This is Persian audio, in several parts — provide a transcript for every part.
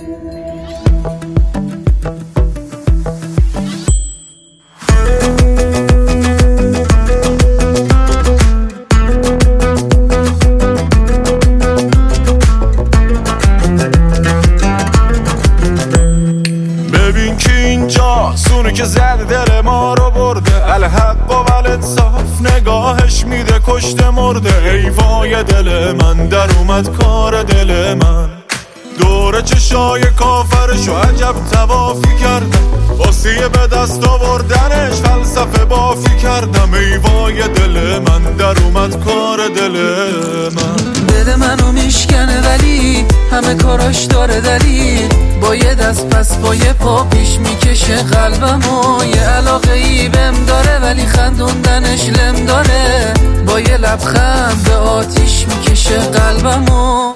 ببین که اینجا سونی که زد دل ما رو برده، الحق و الانصاف نگاهش میده کشته مرده. ای وای دل من در اومد کار دل من، دور چشای کافرشو عجب توافی کردم، واسه به دست آوردنش فلسفه بافی کردم. ای وای دل من در اومد کار دل من. دل منو میشکنه ولی همه کاراش داره دلیل، با یه دست پس با یه پا پیش میکشه قلبمو. یه علاقه ای بهم داره ولی خندوندنش لم داره، با یه لبخند به آتیش میکشه قلبمو.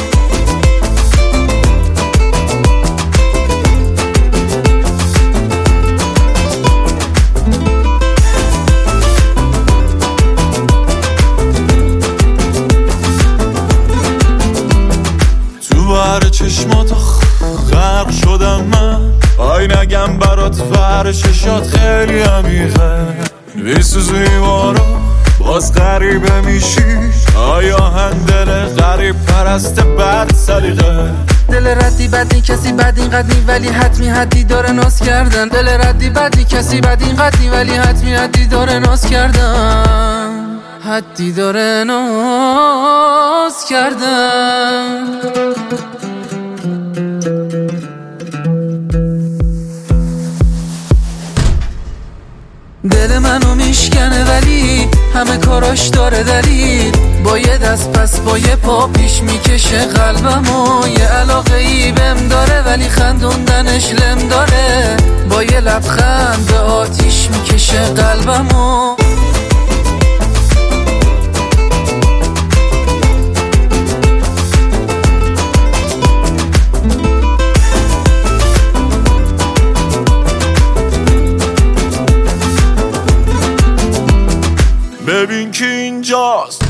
بر چشمات غرق شدم من، آی نگم برات بر چشات خیلی عمیقه. میسوزی بارو باز غریبه میشی، آیا هندل غریب پرست بد سلیقه. دل ردی بدی کسی بد اینقدر نی ولی حتمی حدی داره ناز کردن. دل ردی بدی کسی بد اینقدر نی ولی حتمی حدی داره ناز کردن. حدی داره ناز کردن. دل منو میشکنه ولی همه کاراش داره دلیل، با یه دست پس با یه پا پیش میکشه قلبمو. یه علاقه ای بهم داره ولی خندوندنش لم داره، با یه لبخند به آتیش میکشه قلبمو. ببین که اینجاست